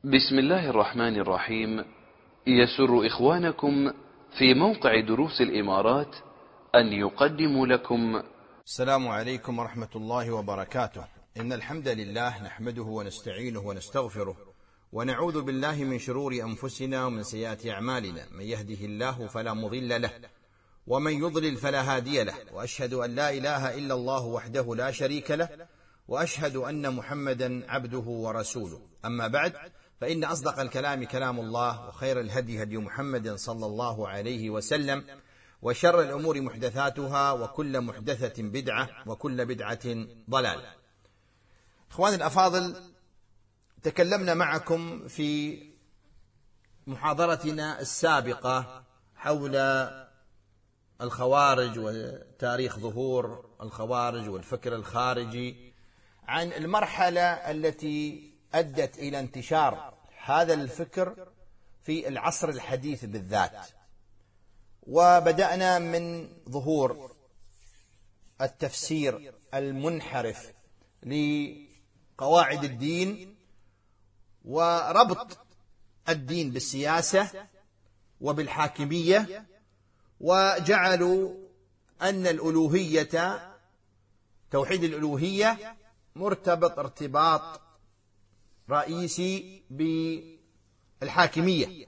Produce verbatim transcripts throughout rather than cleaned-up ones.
بسم الله الرحمن الرحيم. يسر إخوانكم في موقع دروس الإمارات أن يقدموا لكم السلام عليكم ورحمة الله وبركاته. إن الحمد لله نحمده ونستعينه ونستغفره ونعوذ بالله من شرور أنفسنا ومن سيئات أعمالنا، من يهده الله فلا مضل له ومن يضلل فلا هادي له، وأشهد أن لا إله إلا الله وحده لا شريك له، وأشهد أن محمدا عبده ورسوله. أما بعد، فإن أصدق الكلام كلام الله، وخير الهدي هدي محمد صلى الله عليه وسلم، وشر الأمور محدثاتها، وكل محدثة بدعة، وكل بدعة ضلال. إخواني الأفاضل، تكلمنا معكم في محاضرتنا السابقة حول الخوارج وتاريخ ظهور الخوارج والفكر الخارجي، عن المرحلة التي أدت إلى انتشار هذا الفكر في العصر الحديث بالذات. وبدأنا من ظهور التفسير المنحرف لقواعد الدين، وربط الدين بالسياسة وبالحاكمية، وجعلوا أن الألوهية، توحيد الألوهية، مرتبط ارتباط رئيسي بالحاكمية،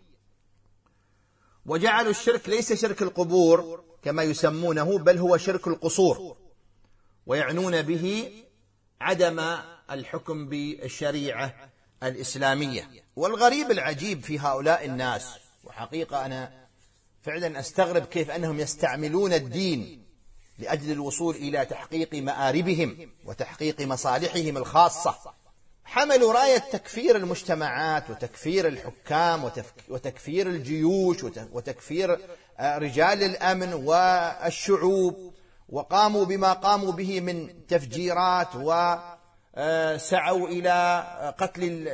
وجعلوا الشرك ليس شرك القبور كما يسمونه، بل هو شرك القصور، ويعنون به عدم الحكم بالشريعة الإسلامية. والغريب العجيب في هؤلاء الناس، وحقيقة أنا فعلا أستغرب كيف أنهم يستعملون الدين لأجل الوصول إلى تحقيق مآربهم وتحقيق مصالحهم الخاصة. حملوا راية تكفير المجتمعات وتكفير الحكام وتكفير الجيوش وتكفير رجال الأمن والشعوب، وقاموا بما قاموا به من تفجيرات، وسعوا إلى قتل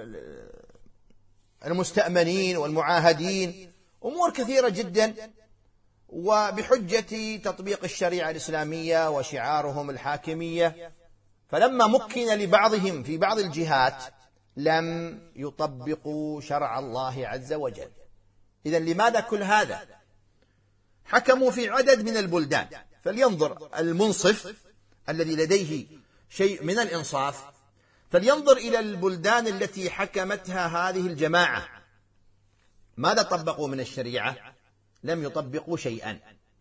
المستأمنين والمعاهدين، أمور كثيرة جدا، وبحجة تطبيق الشريعة الإسلامية وشعارهم الحاكمية. فلما مكن لبعضهم في بعض الجهات لم يطبقوا شرع الله عز وجل. إذن لماذا كل هذا؟ حكموا في عدد من البلدان، فلينظر المنصف الذي لديه شيء من الإنصاف، فلينظر إلى البلدان التي حكمتها هذه الجماعة. ماذا طبقوا من الشريعة؟ لم يطبقوا شيئا،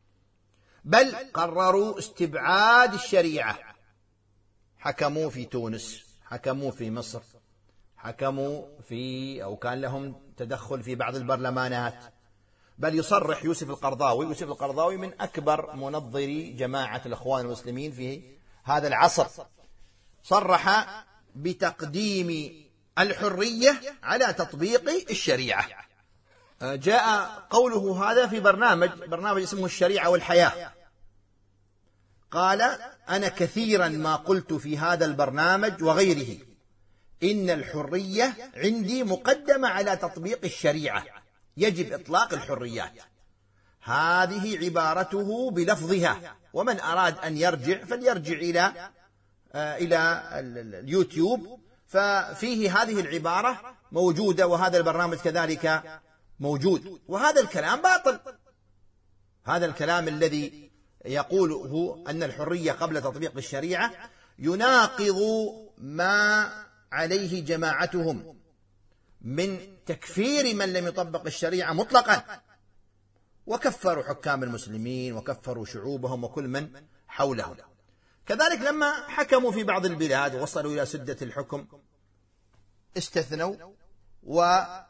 بل قرروا استبعاد الشريعة. حكموا في تونس، حكموا في مصر، حكموا في أو كان لهم تدخل في بعض البرلمانات. بل يصرح يوسف القرضاوي، يوسف القرضاوي من أكبر منظري جماعة الإخوان المسلمين في هذا العصر، صرح بتقديم الحرية على تطبيق الشريعة. جاء قوله هذا في برنامج برنامج اسمه الشريعة والحياة. قال: أنا كثيرا ما قلت في هذا البرنامج وغيره إن الحرية عندي مقدمة على تطبيق الشريعة، يجب إطلاق الحريات. هذه عبارته بلفظها، ومن أراد أن يرجع فليرجع إلى إلى اليوتيوب، ففيه هذه العبارة موجودة، وهذا البرنامج كذلك موجود. وهذا الكلام باطل. هذا الكلام الذي يقوله أن الحرية قبل تطبيق الشريعة يناقض ما عليه جماعتهم من تكفير من لم يطبق الشريعة مطلقا، وكفروا حكام المسلمين وكفروا شعوبهم وكل من حولهم. كذلك لما حكموا في بعض البلاد ووصلوا إلى سدة الحكم استثنوا ولم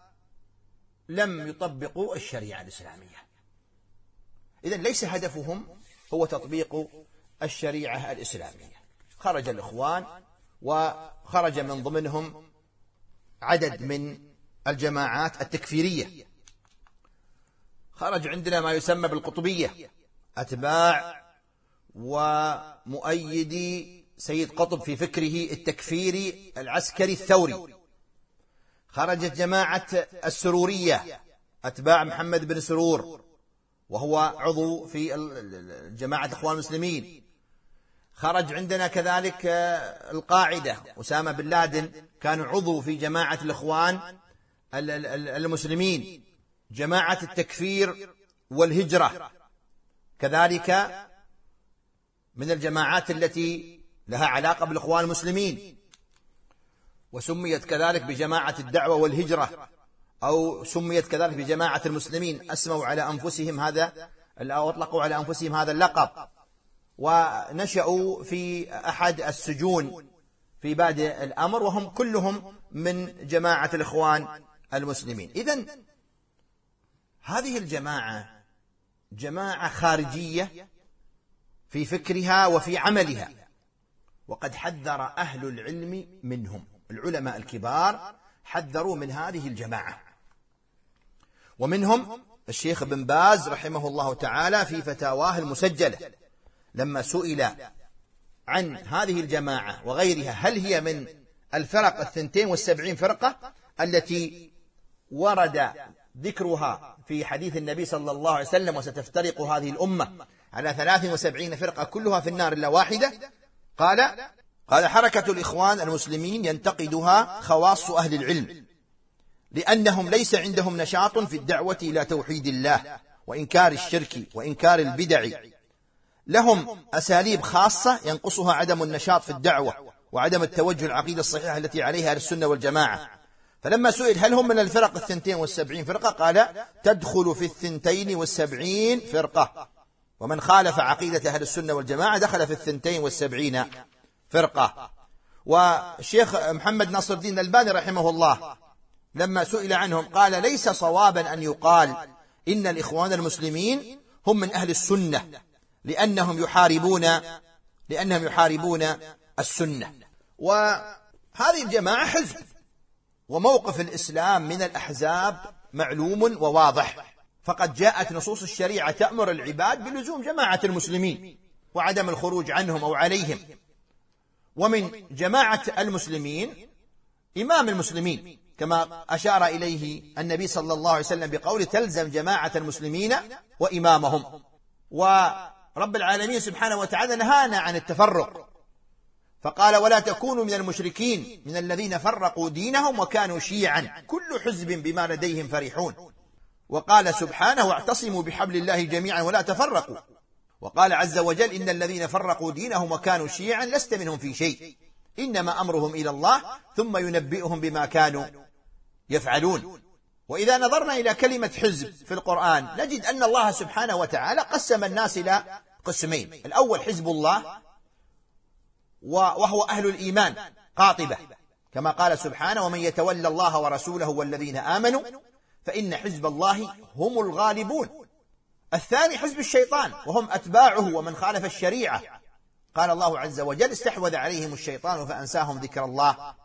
يطبقوا الشريعة الإسلامية. إذن ليس هدفهم هو تطبيق الشريعة الإسلامية. خرج الإخوان، وخرج من ضمنهم عدد من الجماعات التكفيرية. خرج عندنا ما يسمى بالقطبية، أتباع ومؤيدي سيد قطب في فكره التكفيري العسكري الثوري. خرجت جماعة السرورية، أتباع محمد بن سرور، وهو عضو في جماعة الإخوان المسلمين. خرج عندنا كذلك القاعدة، أسامة بن لادن كان عضو في جماعة الإخوان المسلمين، جماعة التكفير والهجرة كذلك من الجماعات التي لها علاقة بالإخوان المسلمين، وسميت كذلك بجماعة الدعوة والهجرة، أو سميت كذلك بجماعة المسلمين، أسموا على أنفسهم هذا أو أطلقوا على أنفسهم هذا اللقب، ونشأوا في أحد السجون في بادئ الأمر، وهم كلهم من جماعة الإخوان المسلمين. إذن هذه الجماعة جماعة خارجية في فكرها وفي عملها، وقد حذر أهل العلم منهم، العلماء الكبار حذروا من هذه الجماعة، ومنهم الشيخ بن باز رحمه الله تعالى في فتاواه المسجلة لما سئل عن هذه الجماعة وغيرها هل هي من الفرق الثنتين والسبعين فرقة التي ورد ذكرها في حديث النبي صلى الله عليه وسلم وستفترق هذه الأمة على ثلاث وسبعين فرقة كلها في النار إلا واحدة، قال قال حركة الإخوان المسلمين ينتقدها خواص أهل العلم، لأنهم ليس عندهم نشاط في الدعوة إلى توحيد الله وإنكار الشرك وإنكار البدع، لهم أساليب خاصة ينقصها عدم النشاط في الدعوة وعدم التوجه العقيدة الصحيحة التي عليها أهل السنة والجماعة. فلما سئل هل هم من الفرق الثنتين والسبعين فرقة قال تدخل في الثنتين والسبعين فرقة، ومن خالف عقيدة أهل السنة والجماعة دخل في الثنتين والسبعين فرقة. والشيخ محمد ناصر الدين الألباني رحمه الله لما سئل عنهم قال ليس صوابا أن يقال إن الإخوان المسلمين هم من أهل السنة لأنهم يحاربون لأنهم يحاربون السنة. وهذه الجماعة حزب، وموقف الإسلام من الأحزاب معلوم وواضح، فقد جاءت نصوص الشريعة تأمر العباد بلزوم جماعة المسلمين وعدم الخروج عنهم أو عليهم. ومن جماعة المسلمين إمام المسلمين كما أشار إليه النبي صلى الله عليه وسلم بقول تلزم جماعة المسلمين وإمامهم. ورب العالمين سبحانه وتعالى نهانا عن التفرق فقال ولا تكونوا من المشركين من الذين فرقوا دينهم وكانوا شيعا كل حزب بما لديهم فرحون. وقال سبحانه واعتصموا بحبل الله جميعا ولا تفرقوا. وقال عز وجل إن الذين فرقوا دينهم وكانوا شيعا لست منهم في شيء إنما أمرهم إلى الله ثم ينبئهم بما كانوا يفعلون. وإذا نظرنا إلى كلمة حزب في القرآن نجد أن الله سبحانه وتعالى قسم الناس إلى قسمين، الأول حزب الله وهو أهل الإيمان قاطبة كما قال سبحانه ومن يتولى الله ورسوله والذين آمنوا فإن حزب الله هم الغالبون. الثاني حزب الشيطان وهم أتباعه ومن خالف الشريعة، قال الله عز وجل استحوذ عليهم الشيطان فأنساهم ذكر الله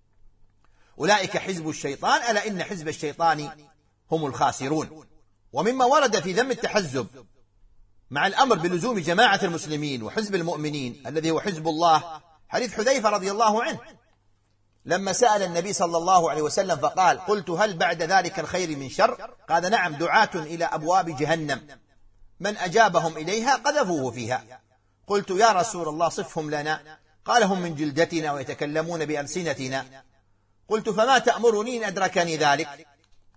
أولئك حزب الشيطان ألا إن حزب الشيطان هم الخاسرون. ومما ورد في ذم التحزب مع الأمر بلزوم جماعة المسلمين وحزب المؤمنين الذي هو حزب الله حديث حذيفة رضي الله عنه لما سأل النبي صلى الله عليه وسلم فقال قلت هل بعد ذلك الخير من شر؟ قال نعم دعاة إلى أبواب جهنم من أجابهم إليها قذفوه فيها. قلت يا رسول الله صفهم لنا، قال هم من جلدتنا ويتكلمون بألسنتنا. قلت فما تأمرني إن أدركني ذلك؟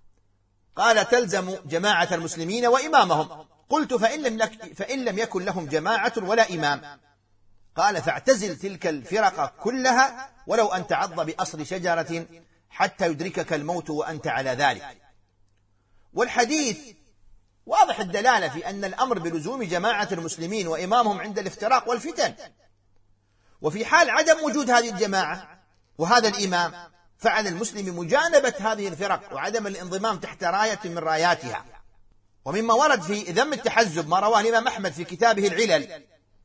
قال تلزم جماعة المسلمين وإمامهم. قلت فإن لم, لك فإن لم يكن لهم جماعة ولا إمام؟ قال فاعتزل تلك الفرق كلها ولو أن تعض بأصل شجرة حتى يدركك الموت وأنت على ذلك. والحديث واضح الدلالة في أن الأمر بلزوم جماعة المسلمين وإمامهم عند الافتراق والفتن، وفي حال عدم وجود هذه الجماعة وهذا الإمام فعلى المسلم مجانبة هذه الفرق وعدم الانضمام تحت راية من راياتها. ومما ورد في ذم التحزب ما رواه الإمام أحمد في كتابه العلل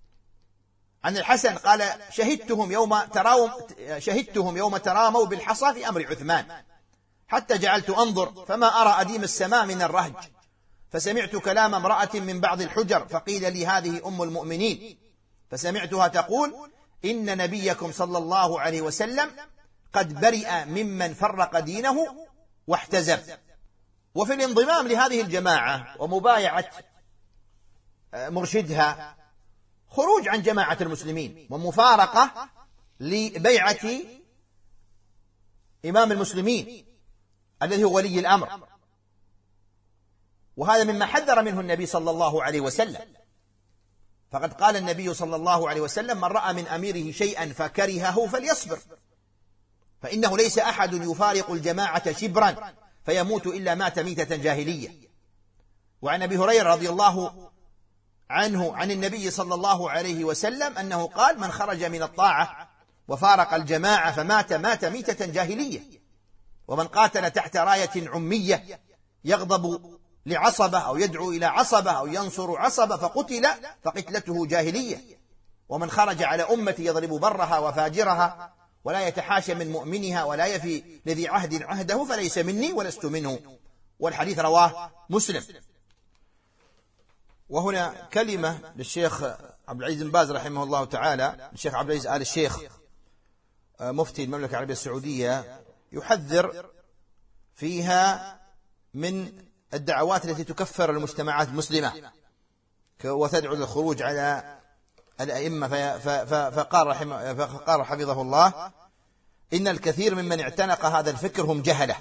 عن الحسن قال شهدتهم يوم تراوم شهدتهم يوم تراموا بالحصى في أمر عثمان حتى جعلت أنظر فما أرى أديم السماء من الرهج، فسمعت كلام امرأة من بعض الحجر فقيل لي هذه أم المؤمنين، فسمعتها تقول إن نبيكم صلى الله عليه وسلم قد برئ ممن فرق دينه واحتزب. وفي الانضمام لهذه الجماعة ومبايعة مرشدها خروج عن جماعة المسلمين ومفارقة لبيعة إمام المسلمين الذي هو ولي الأمر، وهذا مما حذر منه النبي صلى الله عليه وسلم. فقد قال النبي صلى الله عليه وسلم: من رأى من أميره شيئا فكرهه فليصبر، فإنه ليس أحد يفارق الجماعة شبرا فيموت إلا مات ميتة جاهلية. وعن أبي هريرة رضي الله عنه عن النبي صلى الله عليه وسلم أنه قال: من خرج من الطاعة وفارق الجماعة فمات مات ميتة جاهلية. ومن قاتل تحت راية عمية يغضب لعصبة أو يدعو إلى عصبة أو ينصر عصبة فقتل فقتلته جاهلية. ومن خرج على أمة يضرب برها وفاجرها ولا يتحاشى من مؤمنها ولا يفي لذي عهد عهده فليس مني ولست منه. والحديث رواه مسلم. وهنا كلمة للشيخ عبد العزيز بن باز رحمه الله تعالى، الشيخ عبد العزيز آل الشيخ مفتي المملكة العربية السعودية، يحذر فيها من الدعوات التي تكفر المجتمعات المسلمة وتدعو للخروج على الأئمة. فقال رحمه فقال حفظه الله: إن الكثير ممن اعتنق هذا الفكر هم جهلة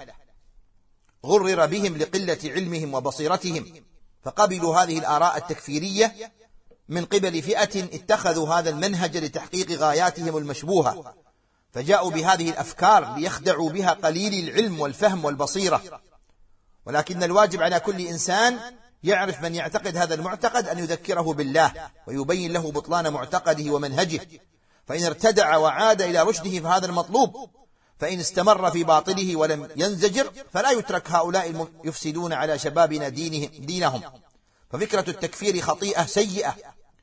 غرر بهم لقلة علمهم وبصيرتهم، فقبلوا هذه الآراء التكفيرية من قبل فئة اتخذوا هذا المنهج لتحقيق غاياتهم المشبوهة، فجاءوا بهذه الأفكار ليخدعوا بها قليل العلم والفهم والبصيرة. ولكن الواجب على كل إنسان يعرف من يعتقد هذا المعتقد أن يذكره بالله ويبين له بطلان معتقده ومنهجه، فإن ارتدع وعاد إلى رشده فهذا المطلوب، فإن استمر في باطله ولم ينزجر فلا يترك هؤلاء يفسدون على شبابنا دينهم. ففكرة التكفير خطيئة سيئة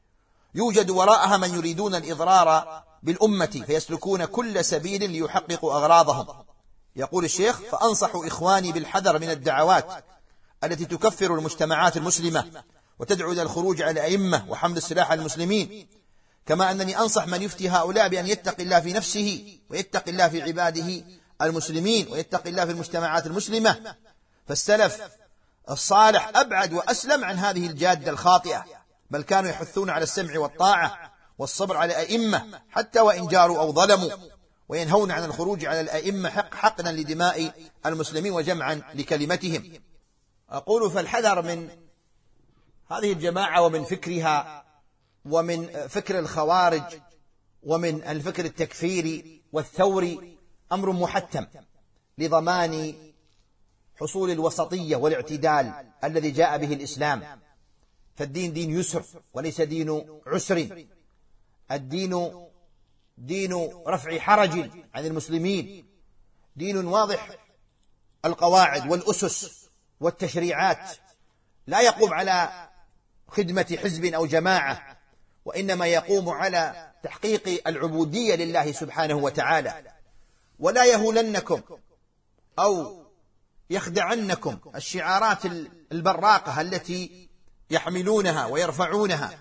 يوجد وراءها من يريدون الإضرار بالأمة فيسلكون كل سبيل ليحققوا أغراضهم. يقول الشيخ: فأنصح إخواني بالحذر من الدعوات التي تكفر المجتمعات المسلمة وتدعو إلى الخروج على الأئمة وحمل السلاح على المسلمين، كما أنني أنصح من يفتي هؤلاء بأن يتقي الله في نفسه ويتقي الله في عباده المسلمين ويتقي الله في المجتمعات المسلمة. فالسلف الصالح أبعد وأسلم عن هذه الجادة الخاطئة، بل كانوا يحثون على السمع والطاعة والصبر على أئمة حتى وإن جاروا أو ظلموا، وينهون عن الخروج على الأئمة حق حقنا لدماء المسلمين وجمعا لكلمتهم. أقول: فالحذر من هذه الجماعة ومن فكرها ومن فكر الخوارج ومن الفكر التكفيري والثوري أمر محتم لضمان حصول الوسطية والاعتدال الذي جاء به الإسلام. فالدين دين يسر وليس دين عسر، الدين دين رفع حرج عن المسلمين، دين واضح القواعد والأسس والتشريعات، لا يقوم على خدمة حزب أو جماعة، وإنما يقوم على تحقيق العبودية لله سبحانه وتعالى. ولا يهولنكم أو يخدعنكم الشعارات البراقة التي يحملونها ويرفعونها،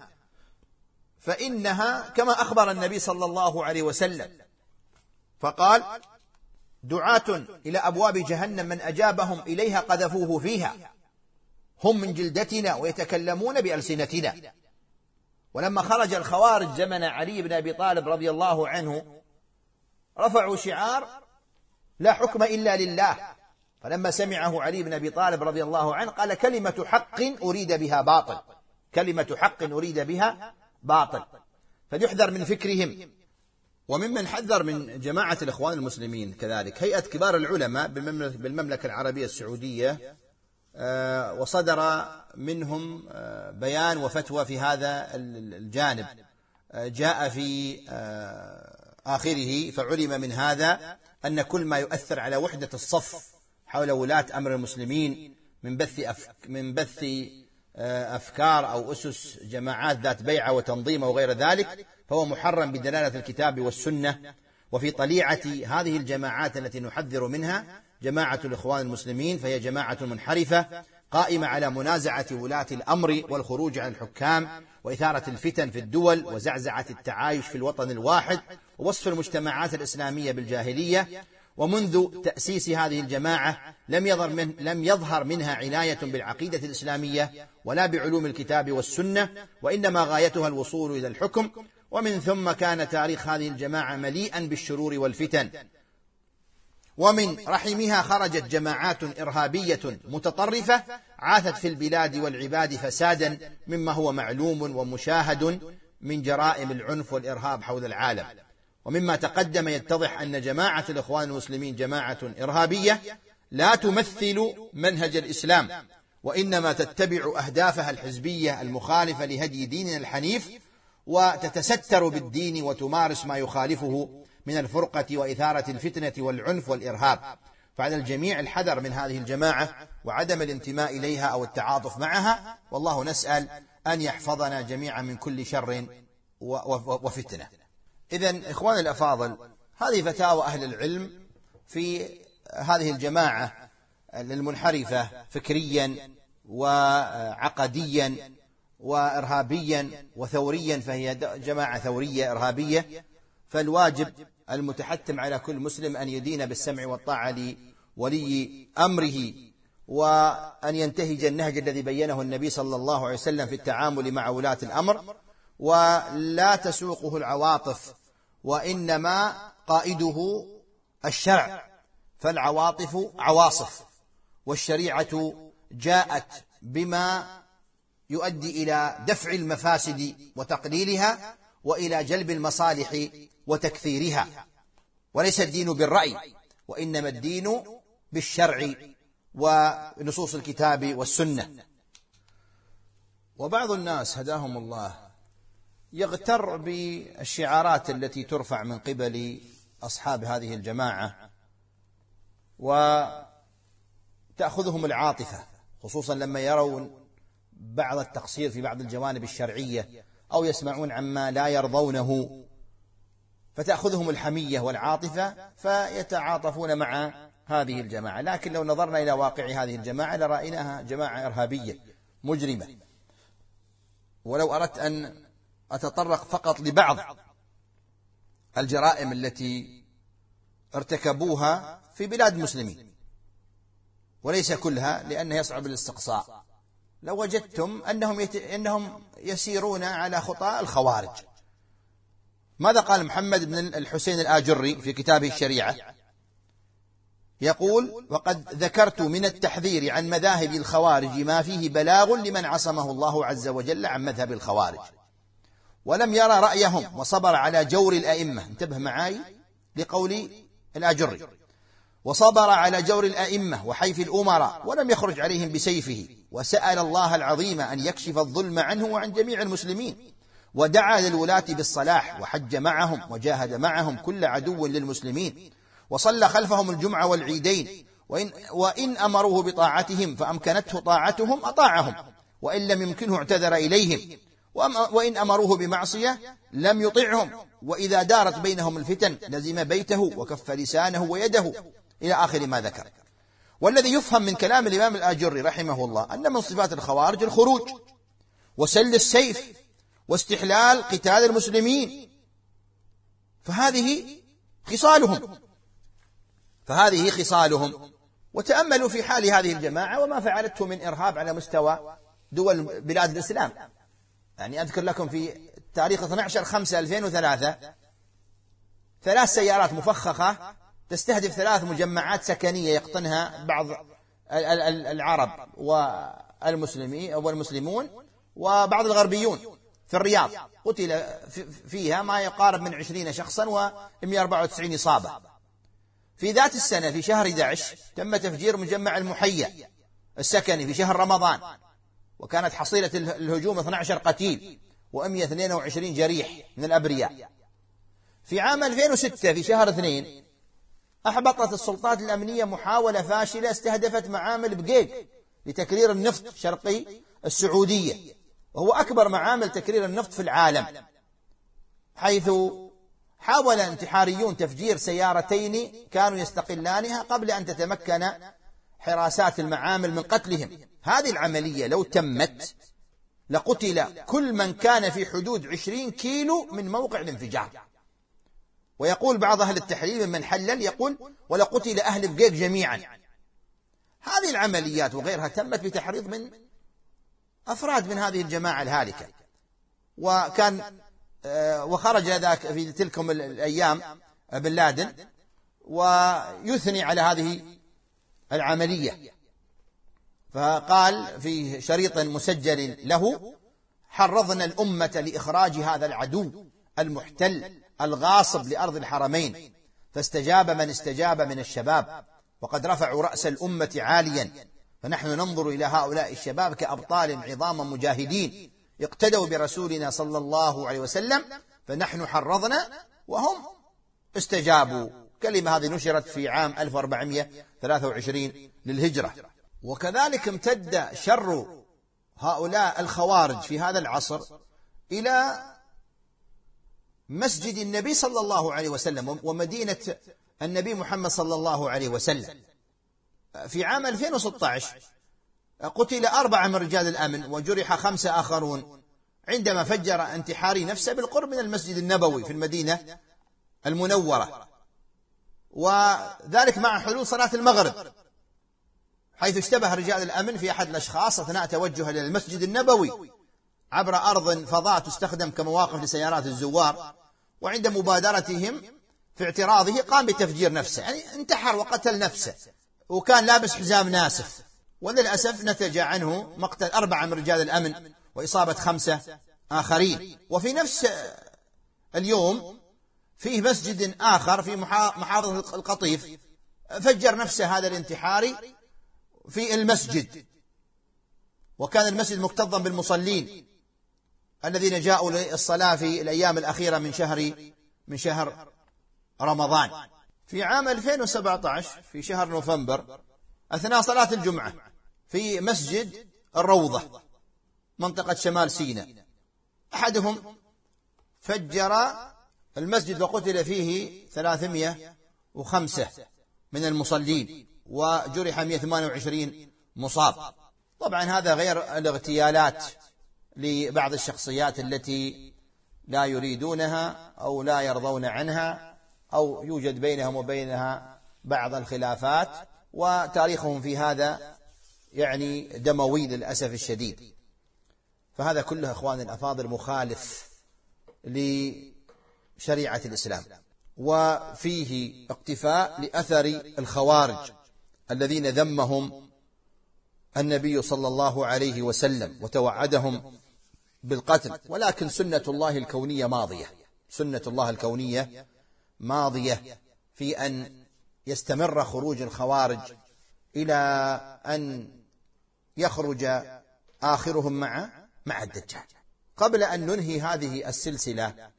فإنها كما أخبر النبي صلى الله عليه وسلم فقال: دعاة إلى أبواب جهنم من أجابهم إليها قذفوه فيها، هم من جلدتنا ويتكلمون بألسنتنا. ولما خرج الخوارج زمن علي بن أبي طالب رضي الله عنه رفعوا شعار لا حكم إلا لله، فلما سمعه علي بن أبي طالب رضي الله عنه قال: كلمة حق أريد بها باطل، كلمة حق أريد بها باطل. فليحذر من فكرهم. وممن حذر من جماعة الإخوان المسلمين كذلك هيئة كبار العلماء بالمملكة العربية السعودية، وصدر منهم بيان وفتوى في هذا الجانب جاء في آخره: فعلم من هذا أن كل ما يؤثر على وحدة الصف حول ولاة أمر المسلمين من بث أفك من بث أفكار أو أسس جماعات ذات بيعة وتنظيم وغير ذلك فهو محرم بدلالة الكتاب والسنة. وفي طليعة هذه الجماعات التي نحذر منها جماعة الإخوان المسلمين، فهي جماعة منحرفة قائمة على منازعة ولاة الأمر والخروج عن الحكام وإثارة الفتن في الدول وزعزعة التعايش في الوطن الواحد ووصف المجتمعات الإسلامية بالجاهلية ومنذ تأسيس هذه الجماعة لم يظهر, من لم يظهر منها عناية بالعقيدة الإسلامية ولا بعلوم الكتاب والسنة، وإنما غايتها الوصول إلى الحكم. ومن ثم كان تاريخ هذه الجماعة مليئا بالشرور والفتن، ومن رحمها خرجت جماعات إرهابية متطرفة عاثت في البلاد والعباد فسادا، مما هو معلوم ومشاهد من جرائم العنف والإرهاب حول العالم. ومما تقدم يتضح أن جماعة الإخوان المسلمين جماعة إرهابية لا تمثل منهج الإسلام، وإنما تتبع أهدافها الحزبية المخالفة لهدي ديننا الحنيف، وتتستر بالدين وتمارس ما يخالفه من الفرقة وإثارة الفتنة والعنف والإرهاب. فعلى الجميع الحذر من هذه الجماعة وعدم الانتماء إليها أو التعاطف معها، والله نسأل أن يحفظنا جميعا من كل شر وفتنة. إذن إخواني الأفاضل، هذه فتاوى أهل العلم في هذه الجماعة المنحرفة فكريا وعقديا وإرهابيا وثوريا، فهي جماعة ثورية إرهابية. فالواجب المتحتم على كل مسلم أن يدين بالسمع والطاعة لولي أمره، وأن ينتهج النهج الذي بينه النبي صلى الله عليه وسلم في التعامل مع ولاة الأمر، ولا تسوقه العواطف، وإنما قائده الشرع، فالعواطف عواصف، والشريعة جاءت بما يؤدي إلى دفع المفاسد وتقليلها، وإلى جلب المصالح وتكثيرها. وليس الدين بالرأي، وإنما الدين بالشرع ونصوص الكتاب والسنة. وبعض الناس هداهم الله يغتر بالشعارات التي ترفع من قبل أصحاب هذه الجماعة، وتأخذهم العاطفة، خصوصا لما يرون بعض التقصير في بعض الجوانب الشرعية أو يسمعون عما لا يرضونه، فتأخذهم الحمية والعاطفة فيتعاطفون مع هذه الجماعة. لكن لو نظرنا إلى واقع هذه الجماعة لرأيناها جماعة إرهابية مجرمة. ولو أردت أن أتطرق فقط لبعض الجرائم التي ارتكبوها في بلاد المسلمين، وليس كلها لأنه يصعب الاستقصاء، لو وجدتم أنهم, يت... أنهم يسيرون على خطى الخوارج. ماذا قال محمد بن الحسين الآجري في كتابه الشريعة؟ يقول: وقد ذكرت من التحذير عن مذاهب الخوارج ما فيه بلاغ لمن عصمه الله عز وجل عن مذهب الخوارج، ولم يرى رأيهم وصبر على جور الأئمة. انتبه معي لقول الآجري: وصبر على جور الأئمة وحيف الأمراء، ولم يخرج عليهم بسيفه، وسأل الله العظيم أن يكشف الظلم عنه وعن جميع المسلمين، ودعا للولاة بالصلاح، وحج معهم وجاهد معهم كل عدو للمسلمين، وصلى خلفهم الجمعة والعيدين، وإن, وإن أمروه بطاعتهم فأمكنته طاعتهم أطاعهم، وإن لم يمكنه اعتذر إليهم، وإن أمروه بمعصية لم يطعهم، وإذا دارت بينهم الفتن لزم بيته وكف لسانه ويده، إلى آخر ما ذكر. والذي يفهم من كلام الإمام الآجري رحمه الله أن من صفات الخوارج الخروج وسل السيف واستحلال قتال المسلمين، فهذه خصالهم فهذه خصالهم وتأملوا في حال هذه الجماعة وما فعلته من إرهاب على مستوى دول بلاد الإسلام. يعني أذكر لكم في تاريخ اثني عشر خمسة ألفين وثلاثة ثلاث سيارات مفخخة تستهدف ثلاث مجمعات سكنية يقطنها بعض العرب والمسلمين والمسلمون وبعض الغربيون في الرياض، قتل فيها ما يقارب من عشرين شخصا ومئة وأربعة وتسعين إصابة. في ذات السنة في شهر أحد عشر تم تفجير مجمع المحيا السكني في شهر رمضان، وكانت حصيلة الهجوم اثني عشر قتيل ومئة واثنين وعشرين جريح من الأبرياء. في عام ألفين وستة في شهر اثنين أحبطت السلطات الأمنية محاولة فاشلة استهدفت معامل بقيق لتكرير النفط شرقي السعودية، وهو أكبر معامل تكرير النفط في العالم، حيث حاول انتحاريون تفجير سيارتين كانوا يستقلانها قبل أن تتمكن حراسات المعامل من قتلهم. هذه العملية لو تمت لقتل كل من كان في حدود عشرين كيلو من موقع الانفجار. ويقول بعض أهل التحليل من حلل يقول ولقتل أهل بقيق جميعا. هذه العمليات وغيرها تمت بتحريض من أفراد من هذه الجماعة الهالكة، وكان وخرج ذاك في تلكم الأيام بن لادن ويثني على هذه العملية، فقال في شريط مسجل له: حرضنا الأمة لإخراج هذا العدو المحتل الغاصب لأرض الحرمين، فاستجاب من استجاب من الشباب، وقد رفعوا رأس الأمة عاليا، فنحن ننظر إلى هؤلاء الشباب كأبطال عظاما مجاهدين اقتدوا برسولنا صلى الله عليه وسلم، فنحن حرضنا وهم استجابوا. كلمة هذه نشرت في عام ألف وأربعمائة وثلاثة وعشرين للهجرة. وكذلك امتد شر هؤلاء الخوارج في هذا العصر إلى مسجد النبي صلى الله عليه وسلم ومدينة النبي محمد صلى الله عليه وسلم. في عام ألفين وستة عشر قتل أربعة من رجال الأمن وجرح خمسة آخرون عندما فجر انتحاري نفسه بالقرب من المسجد النبوي في المدينة المنورة، وذلك مع حلول صلاة المغرب، حيث اشتبه رجال الأمن في أحد الأشخاص أثناء توجهه إلى المسجد النبوي عبر أرض فضاء تستخدم كمواقف لسيارات الزوار، وعند مبادرتهم في اعتراضه قام بتفجير نفسه، يعني انتحر وقتل نفسه، وكان لابس حزام ناسف، وللأسف نتج عنه مقتل أربعة من رجال الأمن وإصابة خمسة آخرين. وفي نفس اليوم فيه مسجد آخر في محافظة القطيف فجر نفسه هذا الانتحاري في المسجد، وكان المسجد مكتظا بالمصلين الذين جاءوا للصلاة في الأيام الأخيرة من شهر من شهر رمضان. في عام ألفين وسبعة عشر في شهر نوفمبر أثناء صلاة الجمعة في مسجد الروضة منطقة شمال سيناء، أحدهم فجر المسجد وقتل فيه ثلاثمائة وخمسة من المصلين وجرح مائة وثمانية وعشرين مصاب. طبعا هذا غير الاغتيالات لبعض الشخصيات التي لا يريدونها أو لا يرضون عنها أو يوجد بينهم وبينها بعض الخلافات، وتاريخهم في هذا يعني دموي للأسف الشديد. فهذا كله أخواني الأفاضل مخالف لشريعة الإسلام، وفيه اقتفاء لأثر الخوارج الذين ذمهم النبي صلى الله عليه وسلم وتوعدهم بالقتل. ولكن سنة الله الكونية ماضية، سنة الله الكونية ماضية في أن يستمر خروج الخوارج إلى أن يخرج آخرهم مع مع الدجال. قبل أن ننهي هذه السلسلة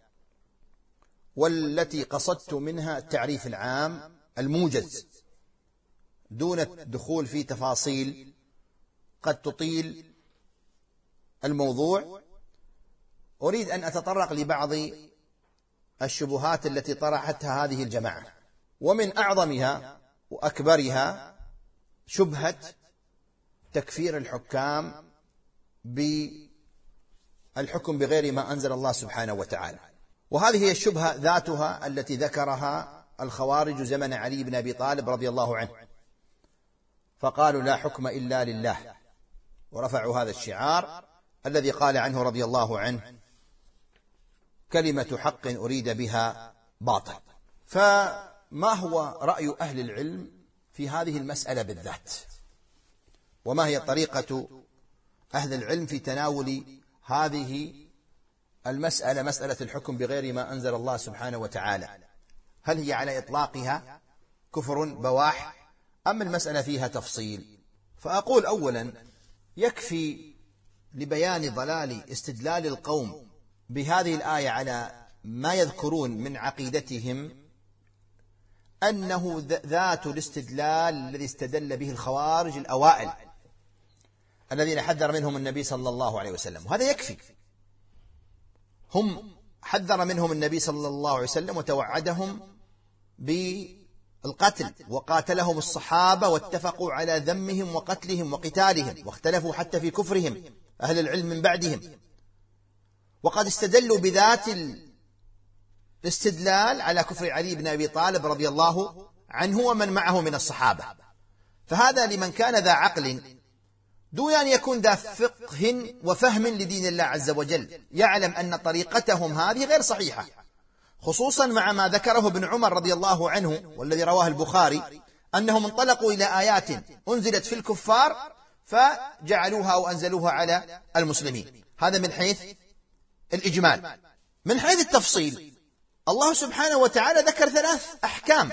والتي قصدت منها التعريف العام الموجز دون الدخول في تفاصيل قد تطيل الموضوع، أريد أن أتطرق لبعض الشبهات التي طرحتها هذه الجماعة، ومن أعظمها وأكبرها شبهة تكفير الحكام بالحكم بغير ما أنزل الله سبحانه وتعالى. وهذه هي الشبهة ذاتها التي ذكرها الخوارج زمن علي بن أبي طالب رضي الله عنه، فقالوا لا حكم إلا لله، ورفعوا هذا الشعار الذي قال عنه رضي الله عنه كلمة حق أريد بها باطل. فما هو رأي أهل العلم في هذه المسألة بالذات، وما هي طريقة أهل العلم في تناول هذه المسألة، مسألة الحكم بغير ما أنزل الله سبحانه وتعالى؟ هل هي على إطلاقها كفر بواح أم المسألة فيها تفصيل؟ فأقول أولا يكفي لبيان ضلال استدلال القوم بهذه الآية على ما يذكرون من عقيدتهم أنه ذات الاستدلال الذي استدل به الخوارج الأوائل الذين حذر منهم النبي صلى الله عليه وسلم، وهذا يكفي. هم حذر منهم النبي صلى الله عليه وسلم وتوعدهم بالقتل، وقاتلهم الصحابة واتفقوا على ذمهم وقتلهم وقتالهم، واختلفوا حتى في كفرهم أهل العلم من بعدهم. وقد استدلوا بذات الاستدلال على كفر علي بن أبي طالب رضي الله عنه ومن معه من الصحابة، فهذا لمن كان ذا عقل دون أن يكون ذا فقه وفهم لدين الله عز وجل، يعلم أن طريقتهم هذه غير صحيحة، خصوصا مع ما ذكره ابن عمر رضي الله عنه والذي رواه البخاري أنهم انطلقوا إلى آيات أنزلت في الكفار فجعلوها وأنزلوها على المسلمين. هذا من حيث الإجمال. من حيث التفصيل، الله سبحانه وتعالى ذكر ثلاث أحكام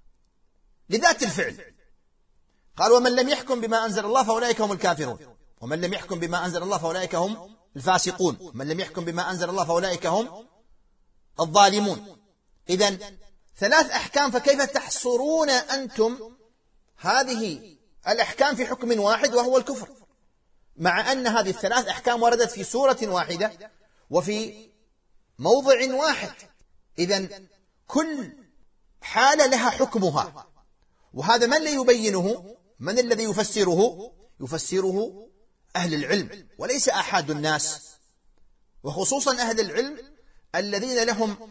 لذات الفعل، قال ومن لم يحكم بما أنزل الله فأولئك هم الكافرون، ومن لم يحكم بما أنزل الله فأولئك هم الفاسقون، ومن لم يحكم بما أنزل الله فأولئك هم الظالمون. إذن ثلاث أحكام، فكيف تحصرون أنتم هذه الأحكام في حكم واحد وهو الكفر، مع أن هذه الثلاث أحكام وردت في سورة واحدة وفي موضع واحد؟ إذن كل حالة لها حكمها، وهذا من لا يبينه؟ من الذي يفسره؟ يفسره أهل العلم وليس أحد الناس، وخصوصا أهل العلم الذين لهم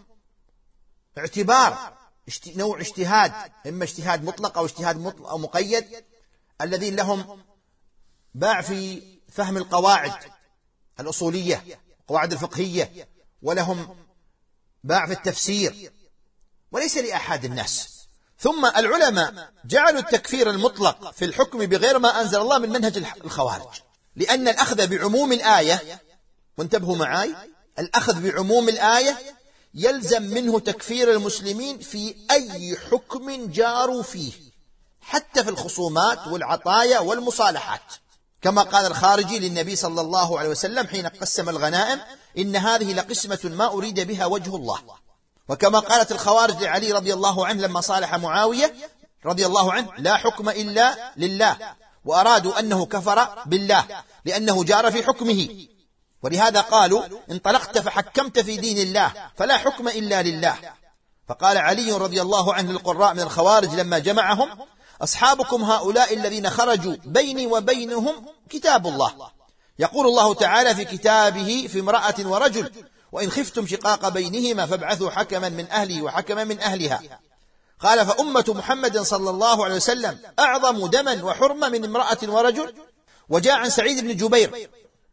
اعتبار نوع اجتهاد، إما اجتهاد مطلق أو اجتهاد مطلق أو مقيد، الذين لهم باع في فهم القواعد الأصولية القواعد الفقهية، ولهم باع في التفسير، وليس لأحد الناس. ثم العلماء جعلوا التكفير المطلق في الحكم بغير ما أنزل الله من منهج الخوارج، لأن الأخذ بعموم الآية، وانتبهوا معي، الأخذ بعموم الآية يلزم منه تكفير المسلمين في أي حكم جاروا فيه، حتى في الخصومات والعطايا والمصالحات، كما قال الخارجي للنبي صلى الله عليه وسلم حين قسم الغنائم: إن هذه لقسمة ما أريد بها وجه الله. وكما قالت الخوارج لعلي رضي الله عنه لما صالح معاوية رضي الله عنه: لا حكم إلا لله، وأرادوا أنه كفر بالله لأنه جار في حكمه، ولهذا قالوا: انطلقت فحكمت في دين الله فلا حكم إلا لله. فقال علي رضي الله عنه للقراء من الخوارج لما جمعهم: أصحابكم هؤلاء الذين خرجوا بيني وبينهم كتاب الله، يقول الله تعالى في كتابه في امرأة ورجل: وإن خفتم شقاق بينهما فابعثوا حكما من أهله وحكما من أهلها. قال: فأمة محمد صلى الله عليه وسلم أعظم دما وحرمة من امرأة ورجل. وجاء عن سعيد بن جبير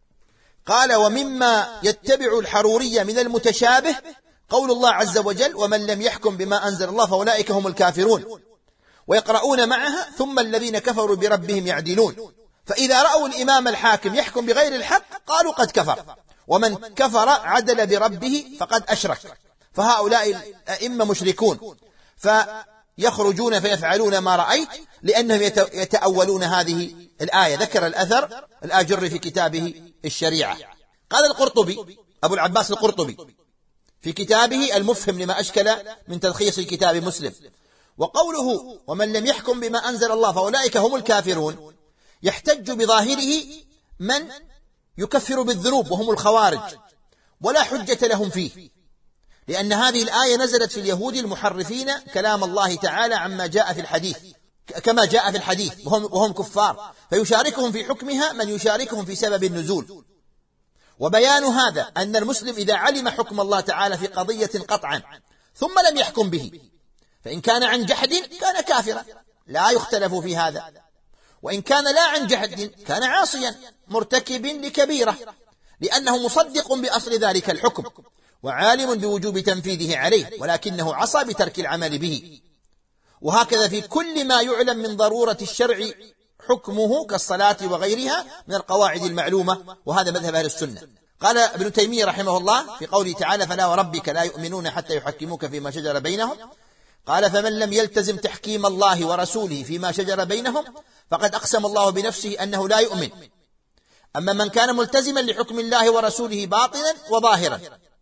قال: ومما يتبع الحرورية من المتشابه قول الله عز وجل: ومن لم يحكم بما أنزل الله فأولئك هم الكافرون، ويقرؤون معها: ثم الذين كفروا بربهم يعدلون. فإذا رأوا الإمام الحاكم يحكم بغير الحق قالوا قد كفر، ومن كفر عدل بربه فقد أشرك. فهؤلاء الأئمة مشركون، فيخرجون فيفعلون ما رأيت لأنهم يتأولون هذه الآية. ذكر الأثر الآجر في كتابه الشريعة. قال القرطبي أبو العباس القرطبي في كتابه المفهم لما أشكل من تلخيص كتاب مسلم: وقوله ومن لم يحكم بما أنزل الله فأولئك هم الكافرون يحتج بظاهره من يكفر بالذنوب وهم الخوارج، ولا حجة لهم فيه، لأن هذه الآية نزلت في اليهود المحرفين كلام الله تعالى عما جاء في الحديث، كما جاء في الحديث وهم, وهم كفار، فيشاركهم في حكمها من يشاركهم في سبب النزول. وبيان هذا أن المسلم إذا علم حكم الله تعالى في قضية قطعا ثم لم يحكم به، فإن كان عن جحد كان كافرا لا يختلف في هذا، وإن كان لا عن جحد كان عاصيا مرتكب لكبيرة، لأنه مصدق بأصل ذلك الحكم وعالم بوجوب تنفيذه عليه، ولكنه عصى بترك العمل به. وهكذا في كل ما يعلم من ضرورة الشرع حكمه كالصلاة وغيرها من القواعد المعلومة، وهذا مذهب أهل السنة. قال ابن تيمية رحمه الله في قوله تعالى: فلا وربك لا يؤمنون حتى يحكموك فيما شجر بينهم، قال: فمن لم يلتزم تحكيم الله ورسوله فيما شجر بينهم فقد أقسم الله بنفسه أنه لا يؤمن. أما من كان ملتزما لحكم الله ورسوله باطنا وظاهرا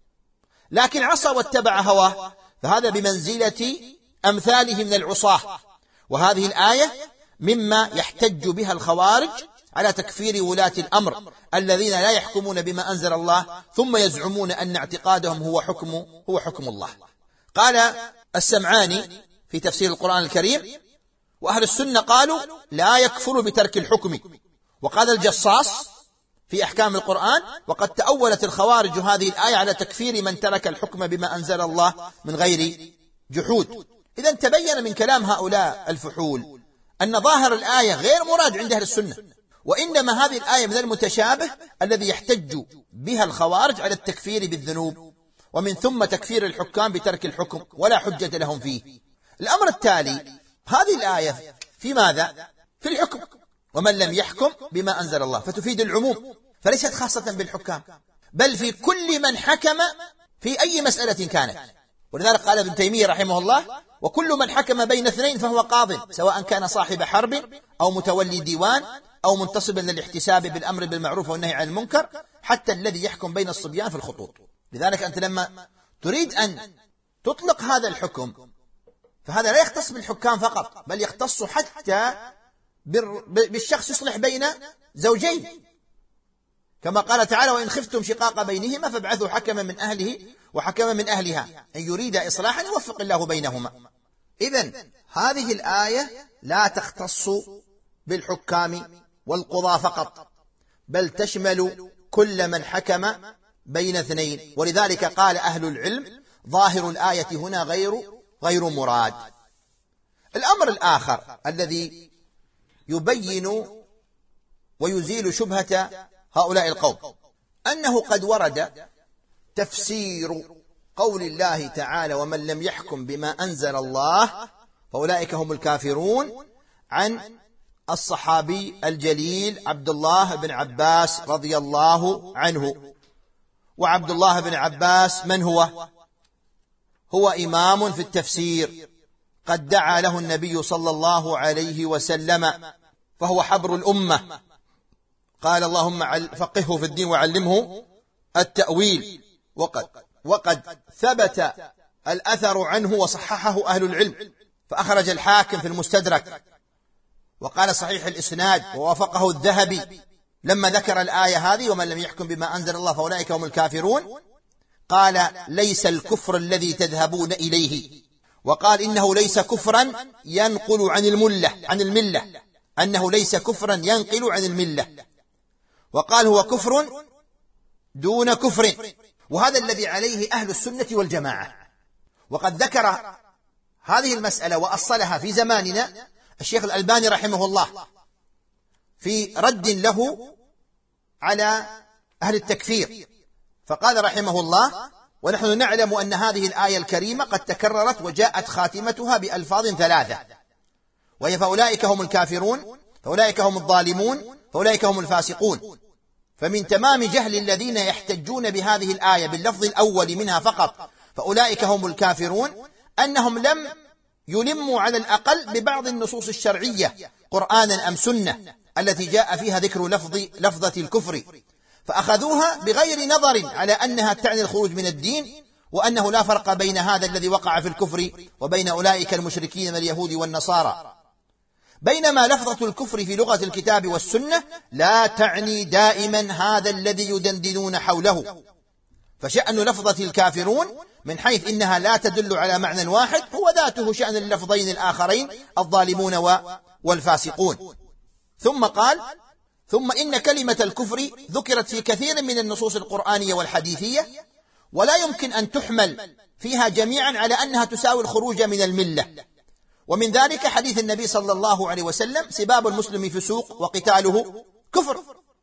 لكن عصى واتبع هواه فهذا بمنزلة أمثاله من العصاة. وهذه الآية مما يحتج بها الخوارج على تكفير ولاة الأمر الذين لا يحكمون بما أنزل الله ثم يزعمون أن اعتقادهم هو حكم هو حكم الله. قال السمعاني في تفسير القرآن الكريم: وأهل السنة قالوا لا يكفر بترك الحكم. وقال الجصاص في أحكام القرآن، وقد تأولت الخوارج هذه الآية على تكفير من ترك الحكم بما أنزل الله من غير جحود. إذن تبين من كلام هؤلاء الفحول أن ظاهر الآية غير مراد عند أهل السنة، وإنما هذه الآية من المتشابه الذي يحتج بها الخوارج على التكفير بالذنوب، ومن ثم تكفير الحكام بترك الحكم ولا حجة لهم فيه. الأمر التالي، هذه الآية في ماذا؟ في الحكم، ومن لم يحكم بما أنزل الله، فتفيد العموم، فليست خاصة بالحكام، بل في كل من حكم في أي مسألة كانت. ولذلك قال ابن تيمية رحمه الله: وكل من حكم بين اثنين فهو قاض، سواء كان صاحب حرب أو متولي ديوان أو منتصبا للاحتساب بالأمر بالمعروف والنهي عن المنكر، حتى الذي يحكم بين الصبيان في الخطوط. لذلك أنت لما تريد أن تطلق هذا الحكم فهذا لا يختص بالحكام فقط، بل يختص حتى بالشخص يصلح بين زوجين، كما قال تعالى: وإن خفتم شقاق بينهما فابعثوا حكما من أهله وحكما من أهلها إن يريد إصلاحا يوفق الله بينهما. إذن هذه الآية لا تختص بالحكام والقضاة فقط، بل تشمل كل من حكم بين اثنين. ولذلك قال أهل العلم: ظاهر الآية هنا غير غير مراد. الأمر الآخر الذي يبين ويزيل شبهة هؤلاء القوم أنه قد ورد تفسير قول الله تعالى: ومن لم يحكم بما أنزل الله فأولئك هم الكافرون، عن الصحابي الجليل عبد الله بن عباس رضي الله عنه. وعبد الله بن عباس من هو؟ هو إمام في التفسير، قد دعا له النبي صلى الله عليه وسلم، فهو حبر الأمة. قال: اللهم فقهه في الدين وعلمه التأويل. وقد, وقد ثبت الأثر عنه وصححه أهل العلم، فأخرج الحاكم في المستدرك وقال صحيح الإسناد، ووافقه الذهبي لما ذكر الآية هذه: ومن لم يحكم بما أنزل الله فأولئك هم الكافرون، قال: ليس الكفر الذي تذهبون إليه، وقال: إنه ليس كفرا ينقل عن الملة عن الملة أنه ليس كفرا ينقل عن الملة، وقال: هو كفر دون كفر. وهذا الذي عليه أهل السنة والجماعة. وقد ذكر هذه المسألة وأصلها في زماننا الشيخ الألباني رحمه الله في رد له على أهل التكفير، فقال رحمه الله: ونحن نعلم أن هذه الآية الكريمة قد تكررت وجاءت خاتمتها بألفاظ ثلاثة، وهي فأولئك هم الكافرون، فأولئك هم الظالمون، فأولئك هم الفاسقون. فمن تمام جهل الذين يحتجون بهذه الآية باللفظ الأول منها فقط فأولئك هم الكافرون أنهم لم يلموا على الأقل ببعض النصوص الشرعية قرآنا أم سنة التي جاء فيها ذكر لفظ لفظة الكفر، فأخذوها بغير نظر على أنها تعني الخروج من الدين، وأنه لا فرق بين هذا الذي وقع في الكفر وبين أولئك المشركين من اليهود والنصارى. بينما لفظة الكفر في لغة الكتاب والسنة لا تعني دائما هذا الذي يدندنون حوله، فشأن لفظة الكافرون من حيث إنها لا تدل على معنى واحد هو ذاته شأن اللفظين الآخرين الظالمون والفاسقون. ثم قال: ثم إن كلمة الكفر ذكرت في كثير من النصوص القرآنية والحديثية، ولا يمكن أن تحمل فيها جميعا على أنها تساوي الخروج من الملة. ومن ذلك حديث النبي صلى الله عليه وسلم: سباب المسلم فسوق وقتاله كفر.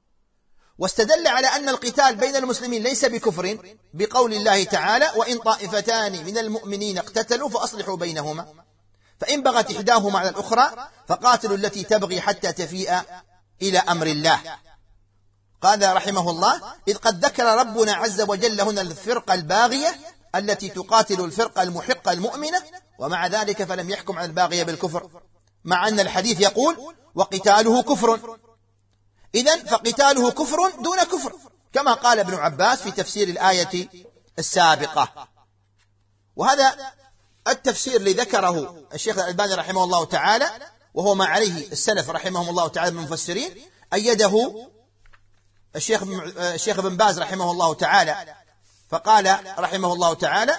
واستدل على أن القتال بين المسلمين ليس بكفر بقول الله تعالى: وإن طائفتان من المؤمنين اقتتلوا فأصلحوا بينهما، فإن بغت إحداهما على الأخرى فقاتلوا التي تبغي حتى تفيء إلى أمر الله. قال رحمه الله: إذ قد ذكر ربنا عز وجل هنا الفرقة الباغية التي تقاتل الفرقة المحقة المؤمنة، ومع ذلك فلم يحكم على الباغية بالكفر، مع أن الحديث يقول: وقتاله كفر. إذن فقتاله كفر دون كفر، كما قال ابن عباس في تفسير الآية السابقة. وهذا التفسير اللي ذكره الشيخ الألباني رحمه الله تعالى، وهو ما عليه السلف رحمهم الله تعالى من المفسرين، أيده الشيخ الشيخ ابن باز رحمه الله تعالى، فقال رحمه الله تعالى: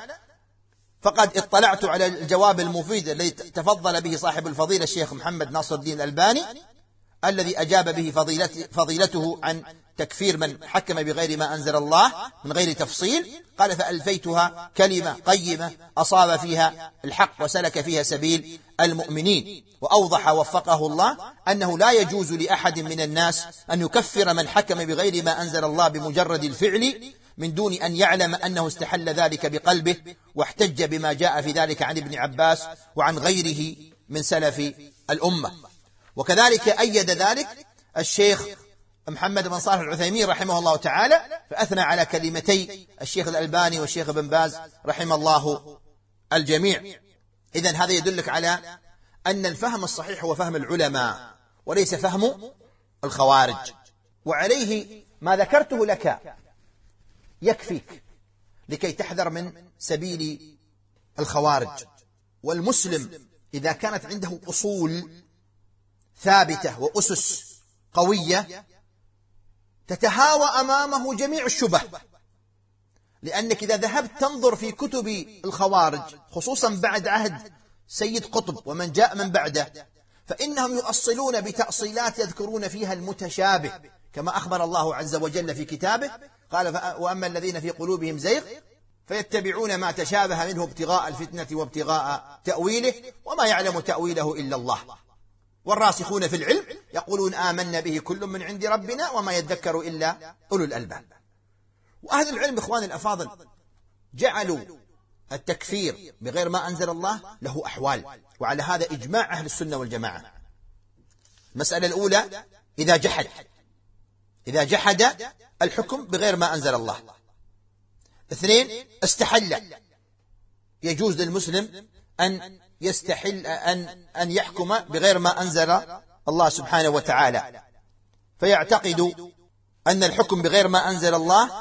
فقد اطلعت على الجواب المفيد الذي تفضل به صاحب الفضيلة الشيخ محمد ناصر الدين الألباني الذي أجاب به فضيلته, فضيلته عن تكفير من حكم بغير ما أنزل الله من غير تفصيل. قال فألفيتها كلمة قيمة أصاب فيها الحق وسلك فيها سبيل المؤمنين. وأوضح وفقه الله أنه لا يجوز لأحد من الناس أن يكفر من حكم بغير ما أنزل الله بمجرد الفعل من دون أن يعلم أنه استحل ذلك بقلبه، واحتج بما جاء في ذلك عن ابن عباس وعن غيره من سلف الأمة. وكذلك أيد ذلك الشيخ محمد بن صالح العثيمين رحمه الله تعالى، فأثنى على كلمتي الشيخ الألباني والشيخ بن باز رحمه الله الجميع. إذن هذا يدلك على أن الفهم الصحيح هو فهم العلماء وليس فهم الخوارج. وعليه ما ذكرته لك يكفيك لكي تحذر من سبيل الخوارج. والمسلم إذا كانت عنده أصول ثابتة وأسس قوية تتهاوى أمامه جميع الشبه، لأنك إذا ذهبت تنظر في كتب الخوارج خصوصا بعد عهد سيد قطب ومن جاء من بعده، فإنهم يؤصلون بتأصيلات يذكرون فيها المتشابه كما أخبر الله عز وجل في كتابه، قال وأما الذين في قلوبهم زيغ فيتبعون ما تشابه منه ابتغاء الفتنة وابتغاء تأويله وما يعلم تأويله إلا الله، والراسخون في العلم يقولون آمنا به كل من عند ربنا وما يذكر إلا أولو الألباب. وأهل العلم إخواني الأفاضل جعلوا التكفير بغير ما أنزل الله له أحوال، وعلى هذا إجماع أهل السنة والجماعة. المسألة الأولى إذا جحد إذا جحد الحكم بغير ما أنزل الله. اثنين استحل، يجوز للمسلم أن يستحل أن أن يحكم بغير ما أنزل الله سبحانه وتعالى، فيعتقد أن الحكم بغير ما أنزل الله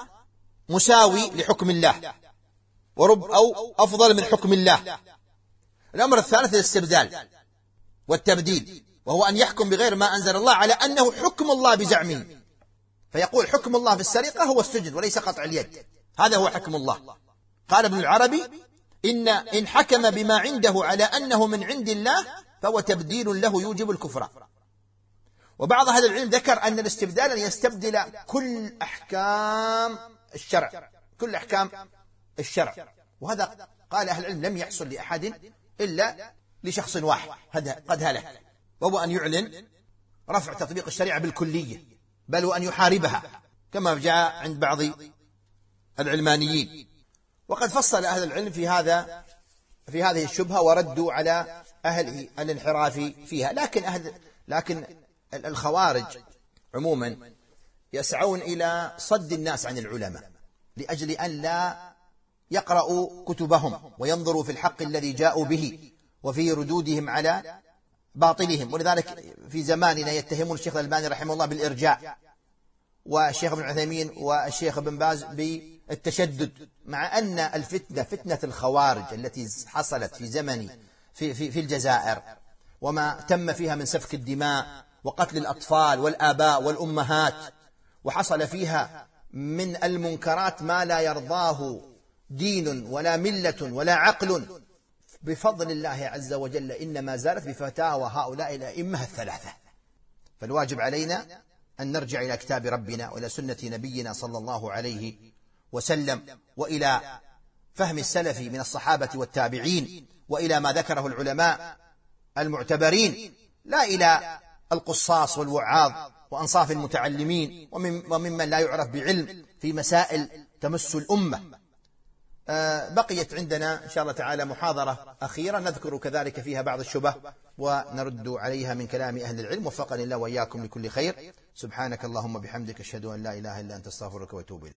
مساوي لحكم الله ورب أو أفضل من حكم الله. الأمر الثالث الاستبدال والتبديل، وهو أن يحكم بغير ما أنزل الله على أنه حكم الله بزعمه، فيقول حكم الله في السرقة هو السجن وليس قطع اليد، هذا هو حكم الله. قال ابن العربي إن إن حكم بما عنده على أنه من عند الله فهو تبديل له يوجب الكفر. وبعض أهل العلم ذكر أن الاستبدال أن يستبدل كل أحكام الشرع كل أحكام الشرع وهذا قال أهل العلم لم يحصل لأحد إلا لشخص واحد قد هلك، وهو أن يعلن رفع تطبيق الشريعة بالكلية، بل وأن يحاربها كما جاء عند بعض العلمانيين. وقد فصل أهل العلم في هذا في هذه الشبهة وردوا على أهل الانحراف فيها. لكن أهل لكن الخوارج عموما يسعون إلى صد الناس عن العلماء لأجل أن لا يقرأوا كتبهم وينظروا في الحق الذي جاءوا به وفي ردودهم على باطلهم. ولذلك في زماننا يتهمون الشيخ الألباني رحمه الله بالإرجاء، والشيخ ابن عثيمين والشيخ ابن باز بالتشدد، مع أن الفتنة فتنة الخوارج التي حصلت في زمن في, في, في الجزائر وما تم فيها من سفك الدماء وقتل الأطفال والآباء والأمهات، وحصل فيها من المنكرات ما لا يرضاه دين ولا ملة ولا عقل، بفضل الله عز وجل إنما زالت بفتاوى هؤلاء الأئمة الثلاثة. فالواجب علينا أن نرجع إلى كتاب ربنا وإلى سنة نبينا صلى الله عليه وسلم، وإلى فهم السلف من الصحابة والتابعين، وإلى ما ذكره العلماء المعتبرين، لا إلى القصاص والوعاظ وأنصاف المتعلمين وممن لا يعرف بعلم في مسائل تمس الأمة. بقيت عندنا إن شاء الله تعالى محاضرة أخيرة نذكر كذلك فيها بعض الشبه ونرد عليها من كلام أهل العلم، وفقني الله وإياكم لكل خير. سبحانك اللهم بحمدك أشهد أن لا إله إلا أنت أستغفرك وأتوب إليك.